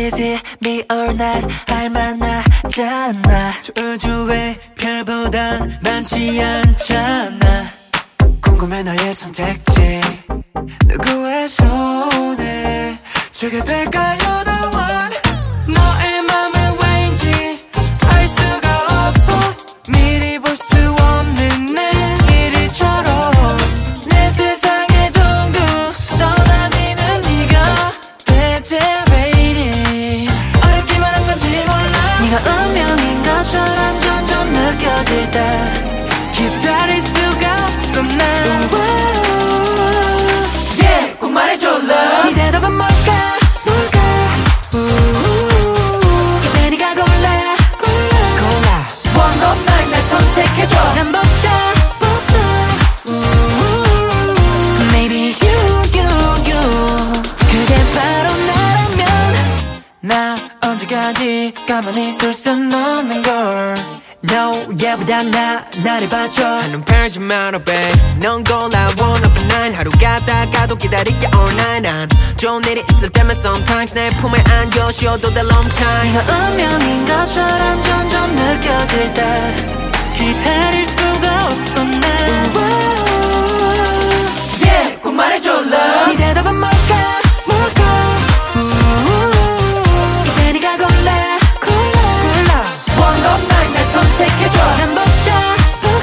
Is it me or not 알만하잖아 저 우주의 별보단 많지 않잖아 궁금해 너의 선택지 누구의 손에 주게 될까요 the one 너의 맘을 왠지 알 수가 없어 미리 볼 수 없는 내일처럼 내 세상에 둥둥 떠다니는 네가 대체 왜 이리 어렵기만 한 건지 몰라 네가 운명인 것처럼 점점 느껴질 때 기다릴 수가 없어 난 Yeah 꼭 말해줘 love 네 대답은 뭘까 이제 네가 골라 One of nine 날 선택해줘 난 벅차 Maybe you 그게 바로 나라면 나 언제까지 가만히 있을 순 없는 걸 No 얘보다 나를 봐줘 한눈 팔지 마라 babe 넌 골라 one of nine 하루 가다가도 기다릴게 all night 난 좋은 일이 있을 때면 sometimes 내 품에 안겨 쉬어도 돼 long time 네가 운명인 것처럼 점점 느껴질 때 기다릴 수가 없어 난 Yeah 꼭 말해줘 love 네 대답은 뭘까 이제 네가 골라 One of nine 날 선택해줘 난 벅차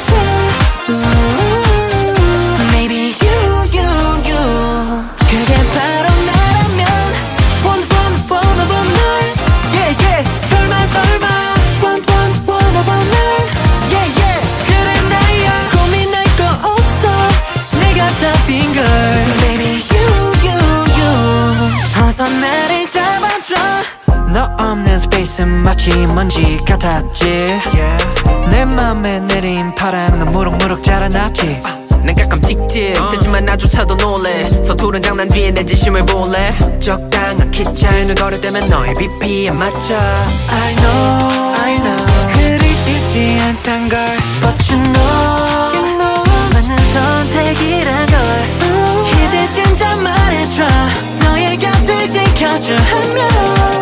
Maybe you 그게 바로 나라면 One of a night Yeah yeah 설마 One of a night Yeah yeah 그래 나야 고민할 거 없어 내가 답인걸 Maybe you 어서 나를 잡아줘 너 없는 스페이스는 마치 먼지 같았지 yeah. 내 맘에 내린 파랑 넌 무럭무럭 자라났지 난 가끔 틱틱 되지만 나조차도 놀래 서투른 장난 뒤에 내 진심을 볼래 적당한 키 차이를 거려대면 너의 BP에 맞춰 I know 그리 쉽지 않단 걸 But you know 맞는 선택이란 걸 이제 진짜 말해줘 너의 곁을 지켜줘 하면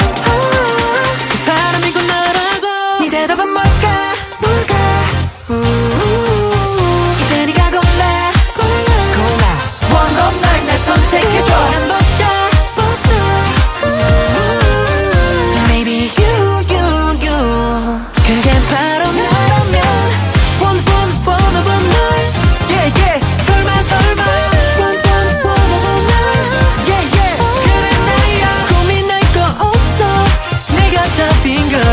대답은 뭘까 이제 네가 골라 One of nine 날 선택해줘 난 벅차 Maybe you 그게 바로 나라면 One of a night Yeah yeah 설마 One of a night Yeah yeah 그래 나야 고민할 거 없어 내가 답인 걸